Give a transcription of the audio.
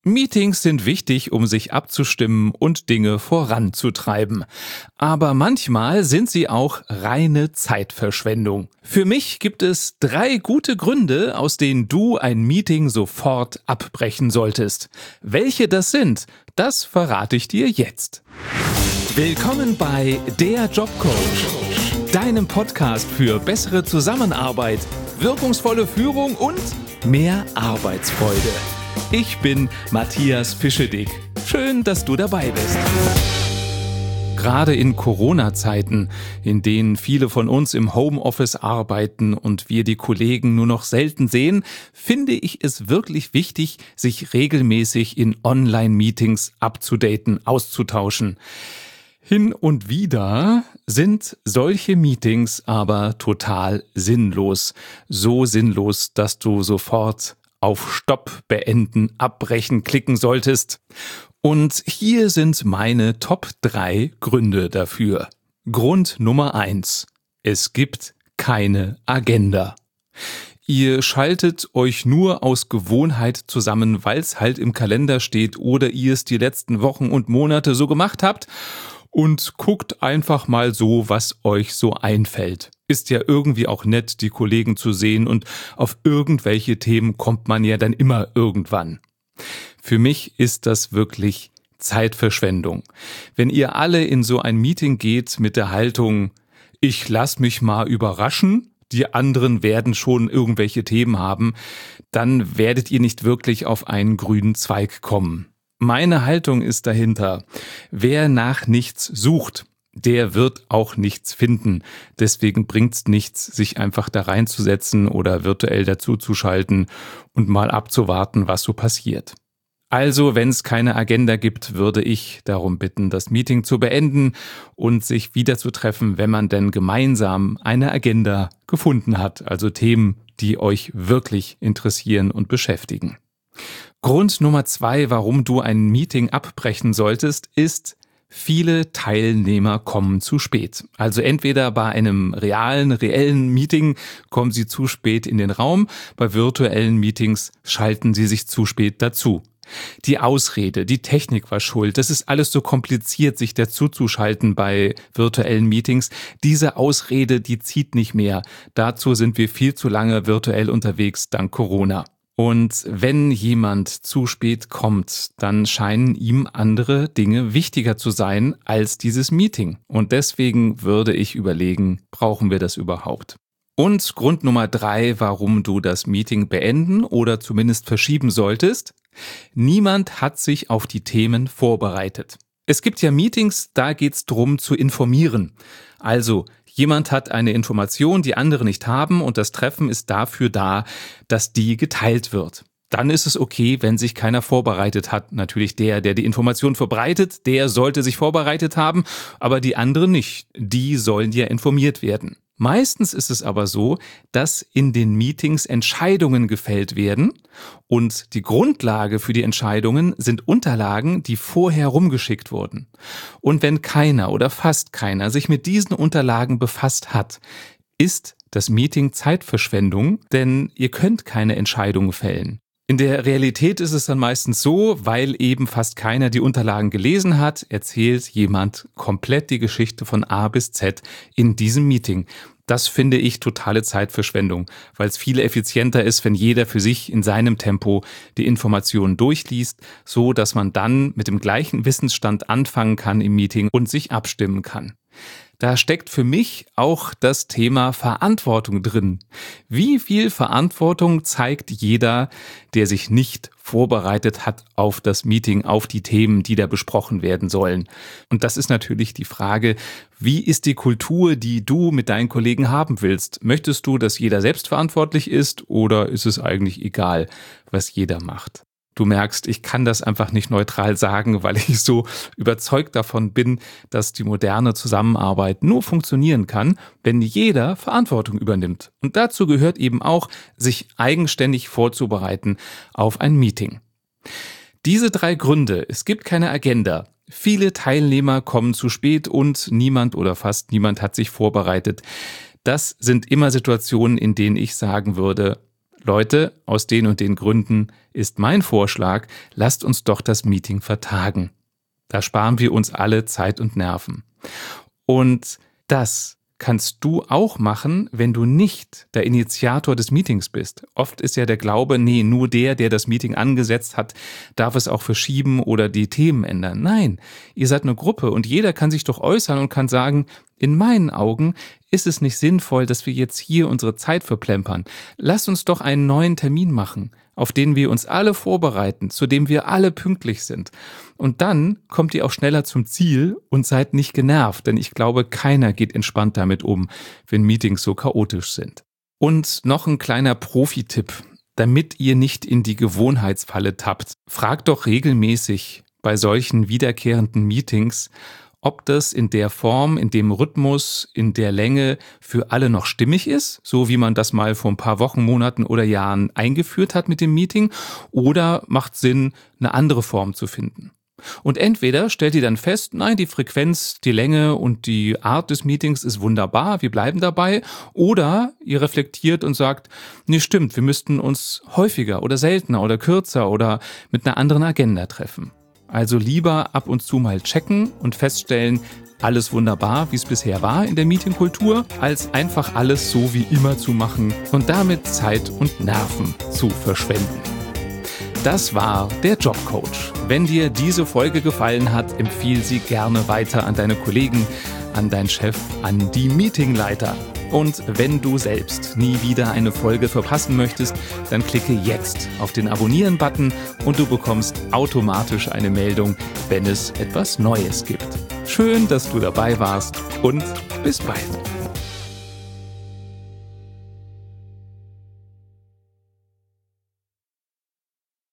Meetings sind wichtig, um sich abzustimmen und Dinge voranzutreiben. Aber manchmal sind sie auch reine Zeitverschwendung. Für mich gibt es 3 gute Gründe, aus denen du ein Meeting sofort abbrechen solltest. Welche das sind, das verrate ich dir jetzt. Willkommen bei Der Jobcoach, deinem Podcast für bessere Zusammenarbeit, wirkungsvolle Führung und mehr Arbeitsfreude. Ich bin Matthias Fischedick. Schön, dass du dabei bist. Gerade in Corona-Zeiten, in denen viele von uns im Homeoffice arbeiten und wir die Kollegen nur noch selten sehen, finde ich es wirklich wichtig, sich regelmäßig in Online-Meetings abzudaten, auszutauschen. Hin und wieder sind solche Meetings aber total sinnlos. So sinnlos, dass du sofort auf Stopp, Beenden, Abbrechen klicken solltest. Und hier sind meine Top 3 Gründe dafür. Grund Nummer 1. Es gibt keine Agenda. Ihr schaltet euch nur aus Gewohnheit zusammen, weil es halt im Kalender steht oder ihr es die letzten Wochen und Monate so gemacht habt und guckt einfach mal so, was euch so einfällt. Ist ja irgendwie auch nett, die Kollegen zu sehen und auf irgendwelche Themen kommt man ja dann immer irgendwann. Für mich ist das wirklich Zeitverschwendung. Wenn ihr alle in so ein Meeting geht mit der Haltung, ich lass mich mal überraschen, die anderen werden schon irgendwelche Themen haben, dann werdet ihr nicht wirklich auf einen grünen Zweig kommen. Meine Haltung ist dahinter, wer nach nichts sucht, der wird auch nichts finden. Deswegen bringt's nichts, sich einfach da reinzusetzen oder virtuell dazuzuschalten und mal abzuwarten, was so passiert. Also, wenn es keine Agenda gibt, würde ich darum bitten, das Meeting zu beenden und sich wieder zu treffen, wenn man denn gemeinsam eine Agenda gefunden hat, also Themen, die euch wirklich interessieren und beschäftigen. Grund Nummer 2, warum du ein Meeting abbrechen solltest, ist, viele Teilnehmer kommen zu spät. Also entweder bei einem reellen Meeting kommen sie zu spät in den Raum, bei virtuellen Meetings schalten sie sich zu spät dazu. Die Ausrede, die Technik war schuld, das ist alles so kompliziert, sich dazu zu schalten bei virtuellen Meetings. Diese Ausrede, die zieht nicht mehr. Dazu sind wir viel zu lange virtuell unterwegs, dank Corona. Und wenn jemand zu spät kommt, dann scheinen ihm andere Dinge wichtiger zu sein als dieses Meeting. Und deswegen würde ich überlegen, brauchen wir das überhaupt? Und Grund Nummer 3, warum du das Meeting beenden oder zumindest verschieben solltest: Niemand hat sich auf die Themen vorbereitet. Es gibt ja Meetings, da geht's drum zu informieren. Also, jemand hat eine Information, die andere nicht haben und das Treffen ist dafür da, dass die geteilt wird. Dann ist es okay, wenn sich keiner vorbereitet hat. Natürlich der die Information verbreitet, der sollte sich vorbereitet haben, aber die anderen nicht. Die sollen ja informiert werden. Meistens ist es aber so, dass in den Meetings Entscheidungen gefällt werden und die Grundlage für die Entscheidungen sind Unterlagen, die vorher rumgeschickt wurden. Und wenn keiner oder fast keiner sich mit diesen Unterlagen befasst hat, ist das Meeting Zeitverschwendung, denn ihr könnt keine Entscheidungen fällen. In der Realität ist es dann meistens so, weil eben fast keiner die Unterlagen gelesen hat, erzählt jemand komplett die Geschichte von A bis Z in diesem Meeting. Das finde ich totale Zeitverschwendung, weil es viel effizienter ist, wenn jeder für sich in seinem Tempo die Informationen durchliest, so dass man dann mit dem gleichen Wissensstand anfangen kann im Meeting und sich abstimmen kann. Da steckt für mich auch das Thema Verantwortung drin. Wie viel Verantwortung zeigt jeder, der sich nicht vorbereitet hat auf das Meeting, auf die Themen, die da besprochen werden sollen? Und das ist natürlich die Frage, wie ist die Kultur, die du mit deinen Kollegen haben willst? Möchtest du, dass jeder selbstverantwortlich ist oder ist es eigentlich egal, was jeder macht? Du merkst, ich kann das einfach nicht neutral sagen, weil ich so überzeugt davon bin, dass die moderne Zusammenarbeit nur funktionieren kann, wenn jeder Verantwortung übernimmt. Und dazu gehört eben auch, sich eigenständig vorzubereiten auf ein Meeting. Diese 3 Gründe, es gibt keine Agenda, viele Teilnehmer kommen zu spät und niemand oder fast niemand hat sich vorbereitet. Das sind immer Situationen, in denen ich sagen würde, Leute, aus den und den Gründen ist mein Vorschlag, lasst uns doch das Meeting vertagen. Da sparen wir uns alle Zeit und Nerven. Und das kannst du auch machen, wenn du nicht der Initiator des Meetings bist. Oft ist ja der Glaube, nee, nur der das Meeting angesetzt hat, darf es auch verschieben oder die Themen ändern. Nein, ihr seid eine Gruppe und jeder kann sich doch äußern und kann sagen, in meinen Augen ist es nicht sinnvoll, dass wir jetzt hier unsere Zeit verplempern. Lasst uns doch einen neuen Termin machen, auf den wir uns alle vorbereiten, zu dem wir alle pünktlich sind. Und dann kommt ihr auch schneller zum Ziel und seid nicht genervt, denn ich glaube, keiner geht entspannt damit um, wenn Meetings so chaotisch sind. Und noch ein kleiner Profi-Tipp, damit ihr nicht in die Gewohnheitsfalle tappt. Fragt doch regelmäßig bei solchen wiederkehrenden Meetings, ob das in der Form, in dem Rhythmus, in der Länge für alle noch stimmig ist, so wie man das mal vor ein paar Wochen, Monaten oder Jahren eingeführt hat mit dem Meeting, oder macht Sinn, eine andere Form zu finden. Und entweder stellt ihr dann fest, nein, die Frequenz, die Länge und die Art des Meetings ist wunderbar, wir bleiben dabei, oder ihr reflektiert und sagt, nee, stimmt, wir müssten uns häufiger oder seltener oder kürzer oder mit einer anderen Agenda treffen. Also lieber ab und zu mal checken und feststellen, alles wunderbar, wie es bisher war in der Meetingkultur, als einfach alles so wie immer zu machen und damit Zeit und Nerven zu verschwenden. Das war der Jobcoach. Wenn dir diese Folge gefallen hat, empfiehl sie gerne weiter an deine Kollegen, an deinen Chef, an die Meetingleiter. Und wenn du selbst nie wieder eine Folge verpassen möchtest, dann klicke jetzt auf den Abonnieren-Button und du bekommst automatisch eine Meldung, wenn es etwas Neues gibt. Schön, dass du dabei warst und bis bald.